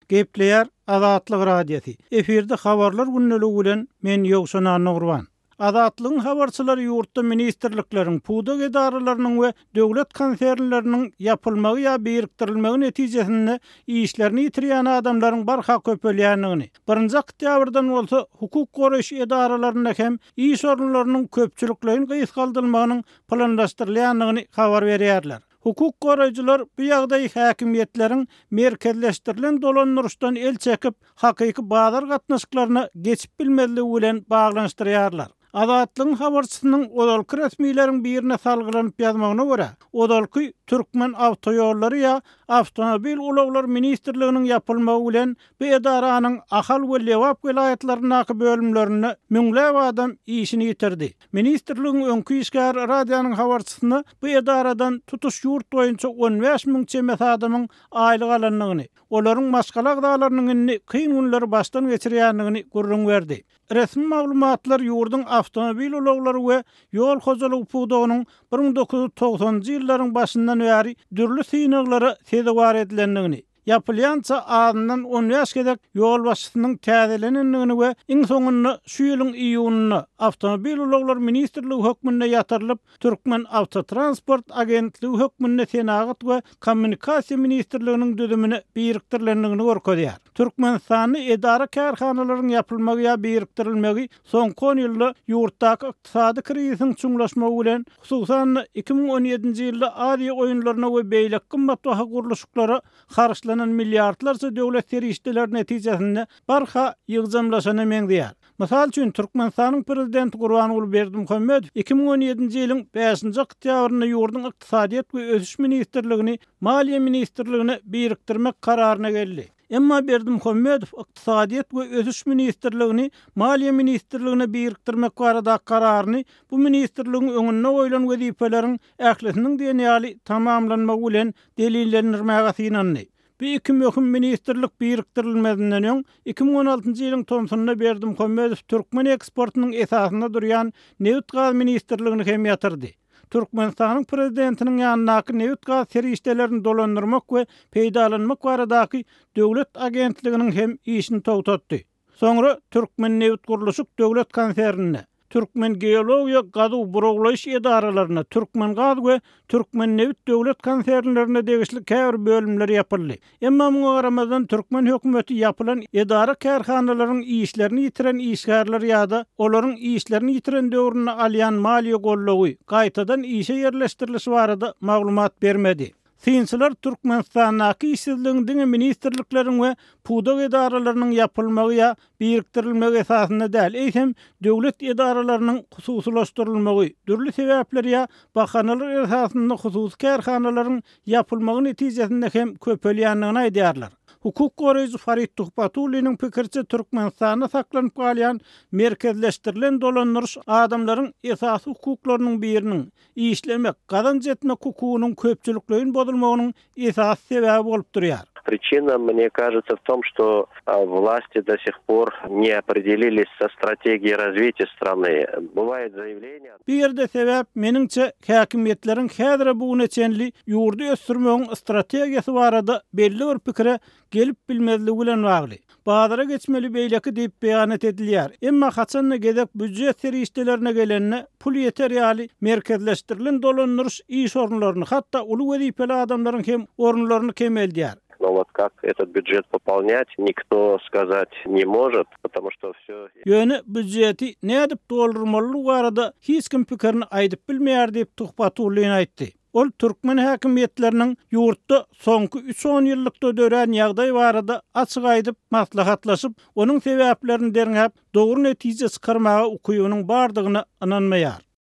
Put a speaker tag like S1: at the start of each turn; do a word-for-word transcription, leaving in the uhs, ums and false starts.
S1: Gepleýär Azatlyk radiosi. Eferde habarlar günneligi bilen men Ýogşan Nurwan. Azatlygyň habarçylary ýurtda ministrlikleriň, pudak edaralarynyň we döwlet konsernleriniň ýapylmagy ýa birikdirilmegi netijesinde işlerini ýitirýän adamlaryň barha köpelýändigini, birinji oktýabrdan bolsa hukuk goraýş edaralaryna hem iş orunlarynyň köpçüliklerini gysgaldyrmagynyň planlaşdyrylýandygyny habar berýärler. Hukuk goraýjylar bu ýagdaý häkimiýetleriň merkezleşdirilen dolanýarşdan el çekip hakyky bazar gatnaşyklaryna geçip bilmezligi bilen baglanyşdyrýarlar. Azatlygyň habarçysynyň odalky resmiýetiň birine salgylanyp ýazmagyna görä, odalky Türkmen awtoýollary ýa Awtomobil ulaglar ministrliginiň ýapylmagy bilen bu edaranyň ahal we lewap vilayatlarynyň bölümlerini müňläp adam işini ýitirdi. Ministrligiň öňkü işgär radionyň habarçysyny bu edaradan tutuş ýurt boýunça on beş miň çemet adamyň aýlyk alanlygyny, olaryň maşgalak daglarynyň kyn günleri başdan geçirýändigini gurrun berdi. Resmi maglumatlar ýurdun awtomobil ulaglary we ýol hojalygy pudagynyň bir ming dokuz yüz togsanjy ýyllaryň başyndan bäri dürli synaglary tezewar edilendigini, ýapylýança adından on beş gedek ýol başçysynyň täzelenendigini we iň soňunda şu ýylyň iýunyna Awtomobil ulaglar ministrligi hökmünde ýatyrylyp Türkmen Awtotransport agentligi hökmünde Senagat we Kommunikasiýa ministrliginiň düzümine birikdirilendigini görkezýär. Türkmenistany edara karhanalaryň ýapylmagy ýa birikdirilmegi soňky on ýylda ýurtdaky ykdysady krizisiň çuňlaşmagy bilen, hususan iki ming on ýedinji ýylda Aziýa oýunlaryna we beýlek gymmatbaha guruluşlara harçlanan milliardlarça döwlet serişdeler netijesinde barha ýygjamlaşany meňdýär. Mysal üçin Türkmenistanyň prezidenti Gurbanuly Berdimuhammedow iki ming on ýedinji ýylyň beşinji oktýabrynda ýurdun ykdysadyýat we ösüş ministrligini Maliýe ministrligine birikdirmek kararyna geldi. Emma Berdimuhammedow ykdysadyýat we ösüş ministrligini Maliýe ministrligine birikdirmek barada kararyny bu ministrligiň öňünde goýulan wezifeleriň ählisiniň denýaly tamamlanmagy bilen delillendirmäge synandy. Bu iki möhüm ministrlik birikdirilmedinden öň iki ming on altynjy ýylyň Tomsonuna Berdimuhammedow Türkmen eksportunyň esasynda durýan Newt gaz ministrligini hem ýatyrdy. Türkmenistanyň prezidentiniň ýanynaky newt gaz serişdelerini dolandyrmak we peýdalanmak baradaky döwlet agentliginiň hem işini togtatdy. Soňra Türkmen Newt Guruluşyk döwlet konsernine, Türkmen Geologiýa gazy buraglaýyş edaralaryna, Türkmen Gaz we Türkmen Newt döwlet konsernlerine degişli käbir bölümleri ýapyldy. Emma muňa garamazdan Türkmen hökümeti ýapylan edara karhanalaryň işlerini ýitiren işgärler ýa-da olaryň işlerini ýitiren döwrüne alýan maliýe gollagy gaýtadan işe ýerleşdirilişi barada maglumat bermedi. Synçylar Türkmenistanyň işsizligiň ministrlikleriň we pudak edaralarynyň ýapylmagy ýa birikdirilmegi esasynda däl, eýsem döwlet edaralarynyň hususylaşdyrylmagy, dürli sebäpler ýa bahanalar esasynda hususy karhanalaryň ýapylmagy netijesinde hem köpelýändigini aýdýarlar. Hukuk goraýjy Farid Tuhpatulynyň pikirçe Türkmenistanda saklanyp galýan merkezleşdirilen dolanýarş adamlaryň esasy hukuklarynyň biriniň işlemek, gazanç etmek hukugynyň köpçüliklerini bozulmagynyň esas sebäbi bolup durýar.
S2: Причина, мне кажется, в том, что власти до сих пор не определились со стратегией развития страны. Бывает заявление...
S1: Bir yerde sebäp meningçe häkimiýetleriň häzir bu neçenli ýurdu ösdürmegiň strategiýasy barada belli bir pikire gelip bilmezligi bilen bagly. Bazara geçmeli beýleki diýip beýanat edilýär. Emma haçanna gedek büdjet serişdelerine gelenine pul ýeter ýaly merkezleşdirilen dolanýarş iş orunlaryny, hatda uly wezipeli adamlaryň hem orunlaryny kemeldýär.
S2: Но вот как этот бюджет пополнять, никто сказать не может, потому что всё...
S1: Ýöne büdjeti nädip doldurmaly barada hiç kim pikirini aýdyp bilmeýär diýip Tuhpatulyň aýtdy. Ol Türkmen häkimiýetleriniň ýurtda soňky üç on ýyllykda dören ýagdaý barada açyk aýdyp maslahatlaşyp, onuň sebäplerini derňäp, dogry netije çykarmaga ukybynyň bardygyna inanmaýar.